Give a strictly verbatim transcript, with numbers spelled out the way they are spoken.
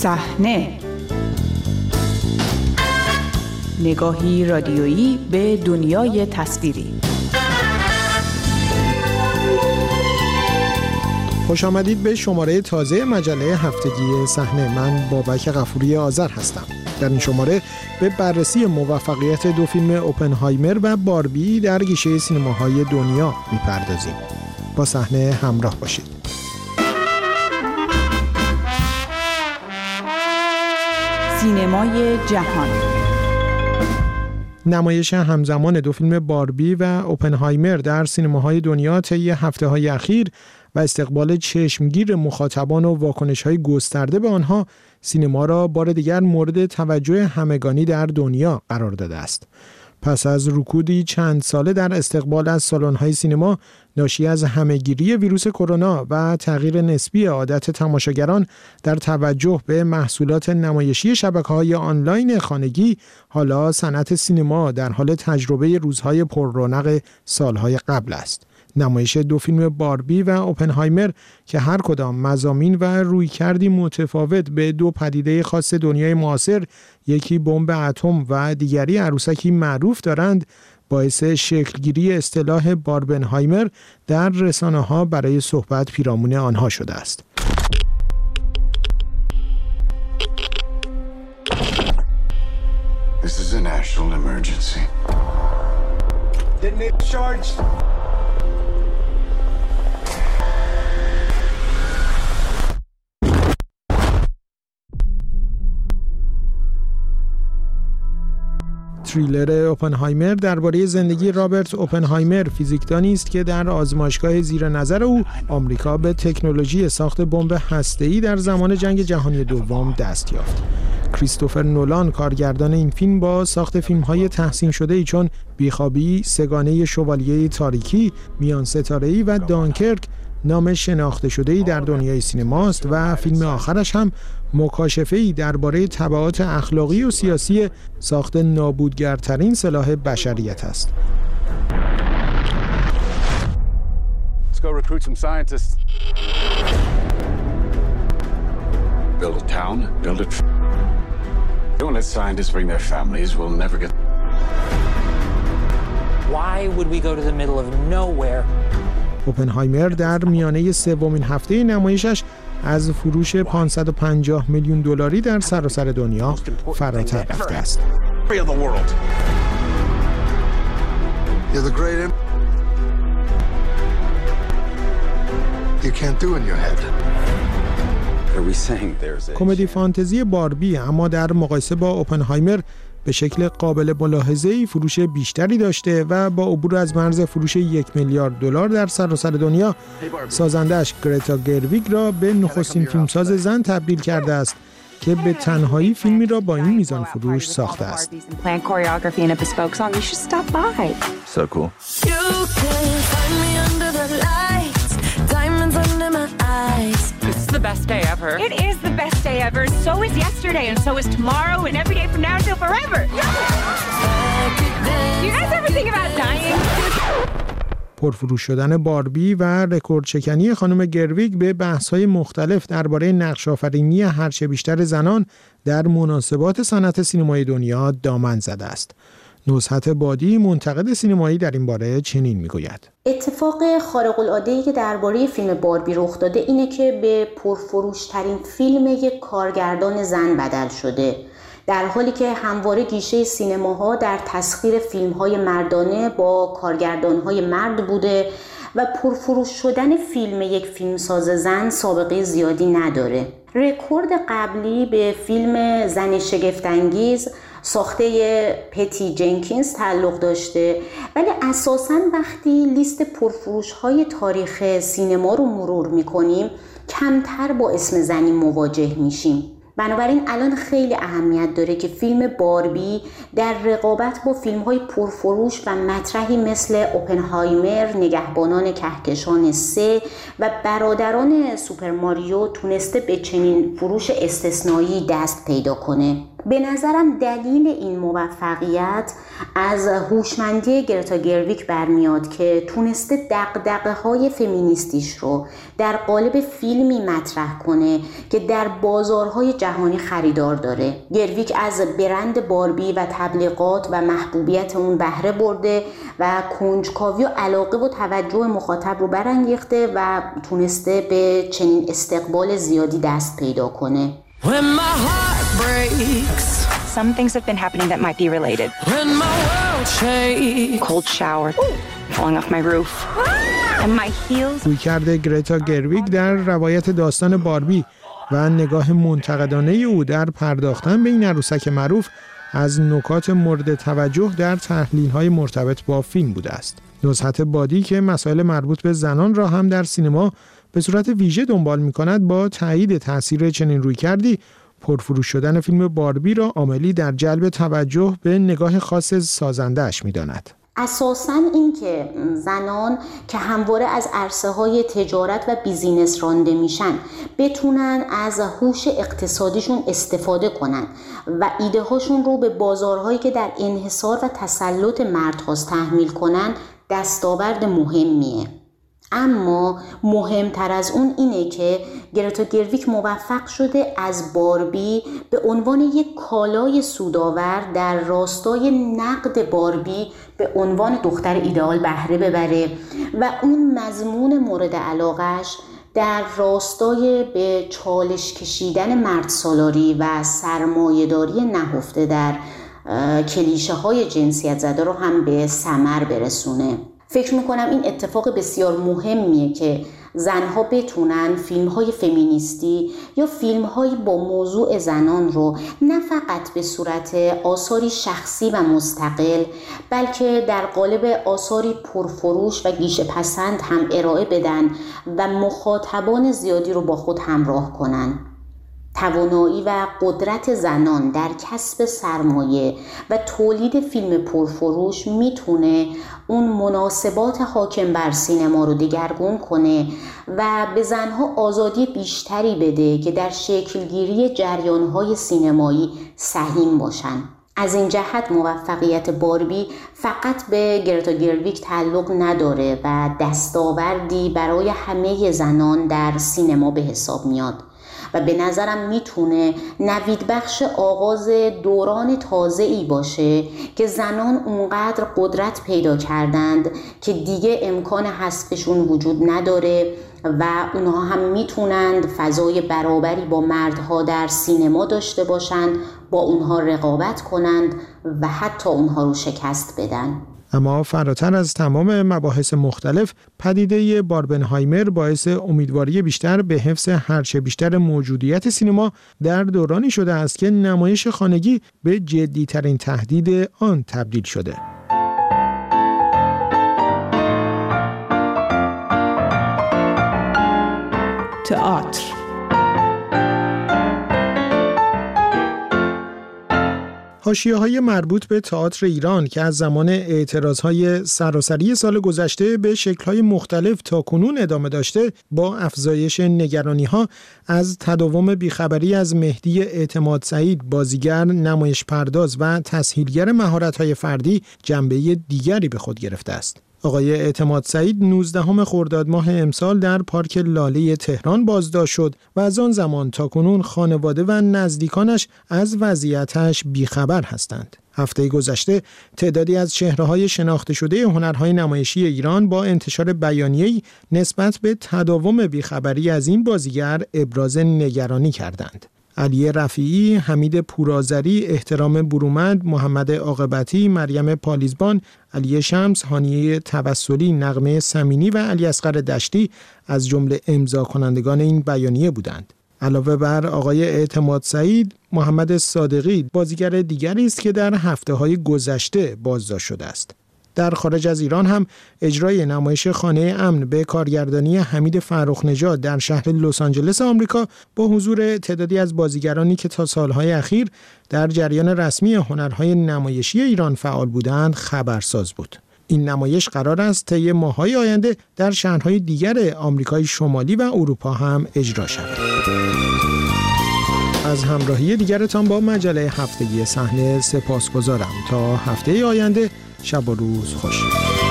صحنه، نگاهی رادیویی به دنیای تصویری. خوش آمدید به شماره تازه مجله هفتگی صحنه. من بابک غفوری آذر هستم. در این شماره به بررسی موفقیت دو فیلم اوپنهایمر و باربی در گیشه سینماهای دنیا میپردازیم. با صحنه همراه باشید. سینمای جهان. نمایش همزمان دو فیلم باربی و اوپنهایمر در سینماهای دنیا طی هفته‌های اخیر و استقبال چشمگیر مخاطبان و واکنش‌های گسترده به آنها سینما را بار دیگر مورد توجه همگانی در دنیا قرار داده است. پس از رکودی چند ساله در استقبال از سالن‌های سینما ناشی از همه‌گیری ویروس کرونا و تغییر نسبی عادت تماشاگران در توجه به محصولات نمایشی شبکه‌های آنلاین خانگی، حالا صنعت سینما در حال تجربه روزهای پر رونق سالهای قبل است. نمایش دو فیلم باربی و اوپنهایمر که هر کدام مضامین و رویکردی متفاوت به دو پدیده خاص دنیای معاصر، یکی بمب اتم و دیگری عروسکی معروف دارند، باعث شکلگیری اصطلاح باربنهایمر در رسانه‌ها برای صحبت پیرامون آنها شده است. This is a national emergency. Didn't it charge? تریلر اوپنهایمر درباره زندگی رابرت اوپنهایمر، فیزیکدانی است که در آزمایشگاه زیر نظر او آمریکا به تکنولوژی ساخت بمب هسته‌ای در زمان جنگ جهانی دوم دست یافت. کریستوفر نولان، کارگردان این فیلم، با ساخت فیلم‌های تحسین شده‌ای چون بیخوابی، سگانه شوالیه تاریکی، میان ستاره‌ای و دانکرک نام شناخته شده‌ای در دنیای سینماست و فیلم آخرش هم مکاشفه‌ای درباره تبعات اخلاقی و سیاسی ساخت نابودگرترین سلاح بشریت است. Let's go recruit some scientists. Build a town, build it. Don't let scientists bring their families. We'll never get. Why would we go to the middle of nowhere? اوپنهایمر در میانه سومین هفته نمایشش از فروش پانصد و پنجاه میلیون دلاری در سراسر دنیا فراتر رفته است. کمدی فانتزی باربی اما در مقایسه با اوپنهایمر به شکل قابل ملاحظه‌ای فروش بیشتری داشته و با عبور از مرز فروش یک میلیارد دلار در سراسر دنیا، سازندش گرتا گرویگ را به نخستین فیلمساز زن تبدیل کرده است که به تنهایی فیلمی را با این میزان فروش ساخته است. It's the best day ever. It is the best day ever. So is yesterday, and so is tomorrow, and every day from now until forever. Do you guys ever think about dying? پرفروش شدن باربی و رکورد شکنی خانم گرویگ به بحث‌های مختلف درباره نقش‌آفرینی هرچه بیشتر زنان در مناسبات صنعت سینمای دنیا دامن زده است. نزهت بادی، منتقد سینمایی، در این باره چنین میگوید: اتفاق خارق‌العاده‌ای که درباره فیلم باربی رخ داده اینه که به پرفروش‌ترین فیلم یک کارگردان زن بدل شده، در حالی که همواره گیشه سینماها در تسخیر فیلم‌های مردانه با کارگردان‌های مرد بوده و پرفروش شدن فیلم یک فیلمساز زن سابقه زیادی نداره. رکورد قبلی به فیلم زن شگفت‌انگیز ساخته پتی جنکینز تعلق داشته، ولی اساساً وقتی لیست پرفروش‌های تاریخ سینما رو مرور می‌کنیم کمتر با اسم زنی مواجه میشیم. بنابراین الان خیلی اهمیت داره که فیلم باربی در رقابت با فیلم‌های پرفروش و مطرحی مثل اوپنهایمر، نگهبانان کهکشان سه و برادران سوپر ماریو تونسته به چنین فروش استثنایی دست پیدا کنه. به نظرم دلیل این موفقیت از هوشمندی گرتا گرویگ برمیاد که تونسته دغدغه‌های فمینیستیش رو در قالب فیلمی مطرح کنه که در بازارهای جهانی خریدار داره. گرویگ از برند باربی و تبلیغات و محبوبیت اون بهره برده و کنجکاوی و علاقه و توجه مخاطب رو برانگیخته و تونسته به چنین استقبال زیادی دست پیدا کنه. When my heart breaks, Some things have been happening that might be related. when my world shakes, Cold shower, falling off my roof, and my heels. رویکرد گرتا گرویگ در روایت داستان باربی و نگاه منتقدانه او در پرداختن به این عروسک معروف از نکات مورد توجه در تحلیل‌های مرتبط با فیلم بوده است. نزهت بادی که مسائل مربوط به زنان را هم در سینما به صورت ویژه دنبال می‌کند، با تایید تاثیر چنین رویکردی پرفروش شدن فیلم باربی را عاملی در جلب توجه به نگاه خاص سازنده‌اش می‌داند. اساساً این که زنان که همواره از عرصه‌های تجارت و بیزینس رانده میشن بتونن از هوش اقتصادیشون استفاده کنن و ایده هاشون رو به بازارهایی که در انحصار و تسلط مردهاست تحمیل کنن دستاورد مهمیه. اما مهمتر از اون اینه که گرتا گرویگ موفق شده از باربی به عنوان یک کالای سودآور در راستای نقد باربی به عنوان دختر ایدئال بهره ببره و اون مضمون مورد علاقش در راستای به چالش کشیدن مرد سالاری و سرمایه‌داری نهفته در کلیشه های جنسیت زده رو هم به ثمر برسونه. فکر میکنم این اتفاق بسیار مهمیه که زنها بتونن فیلم‌های فمینیستی یا فیلم‌های با موضوع زنان رو نه فقط به صورت آثاری شخصی و مستقل، بلکه در قالب آثاری پرفروش و گیشه پسند هم ارائه بدن و مخاطبان زیادی رو با خود همراه کنن. توانایی و قدرت زنان در کسب سرمایه و تولید فیلم پرفروش میتونه اون مناسبات حاکم بر سینما رو دگرگون کنه و به زنها آزادی بیشتری بده که در شکلگیری جریانهای سینمایی سهیم باشن. از این جهت موفقیت باربی فقط به گرتا گرویگ تعلق نداره و دستاوردی برای همه زنان در سینما به حساب میاد و به نظرم میتونه نوید بخش آغاز دوران تازه‌ای باشه که زنان اونقدر قدرت پیدا کردند که دیگه امکان حذفشون وجود نداره و اونها هم میتونند فضای برابری با مردها در سینما داشته باشند، با اونها رقابت کنند و حتی اونها رو شکست بدن. اما فراتر از تمام مباحث مختلف، پدیده باربنهایمر باعث امیدواری بیشتر به حفظ هرچه بیشتر موجودیت سینما در دورانی شده است که نمایش خانگی به جدی‌ترین تهدید آن تبدیل شده. تئاتر. حاشیه‌های مربوط به تئاتر ایران که از زمان اعتراضهای سراسری سال گذشته به شکل‌های مختلف تا کنون ادامه داشته، با افزایش نگرانی‌ها از تداوم بیخبری از مهدی اعتماد سعید، بازیگر، نمایش پرداز و تسهیلگر مهارت‌های فردی، جنبه دیگری به خود گرفته است. آقای اعتماد سعید نوزدهم خرداد ماه امسال در پارک لاله تهران بازداشت شد و از آن زمان تا کنون خانواده و نزدیکانش از وضعیتش بیخبر هستند. هفته گذشته تعدادی از چهره‌های شناخته شده هنرهای نمایشی ایران با انتشار بیانیه‌ای نسبت به تداوم بیخبری از این بازیگر ابراز نگرانی کردند. علی رفیعی، حمید پورآذری، احترام برومند، محمد عاقبتی، مریم پالیزبان، علی شمس، هانیه توسلی، نغمه سمینی و علی اصغر دشتی از جمله امضا کنندگان این بیانیه بودند. علاوه بر آقای اعتماد سعید، محمد صادقی بازیگر دیگری است که در هفته‌های گذشته بازداشت شده است. در خارج از ایران هم اجرای نمایش خانه امن به کارگردانی حمید فرخ نژاد در شهر لس آنجلس آمریکا با حضور تعدادی از بازیگرانی که تا سالهای اخیر در جریان رسمی هنرهای نمایشی ایران فعال بودند خبرساز بود. این نمایش قرار است طی ماه‌های آینده در شهرهای دیگر آمریکای شمالی و اروپا هم اجرا شود. از همراهی دیگرتان با مجله هفتگی صحنه سپاسگزارم. تا هفته آینده شب و روز خوش.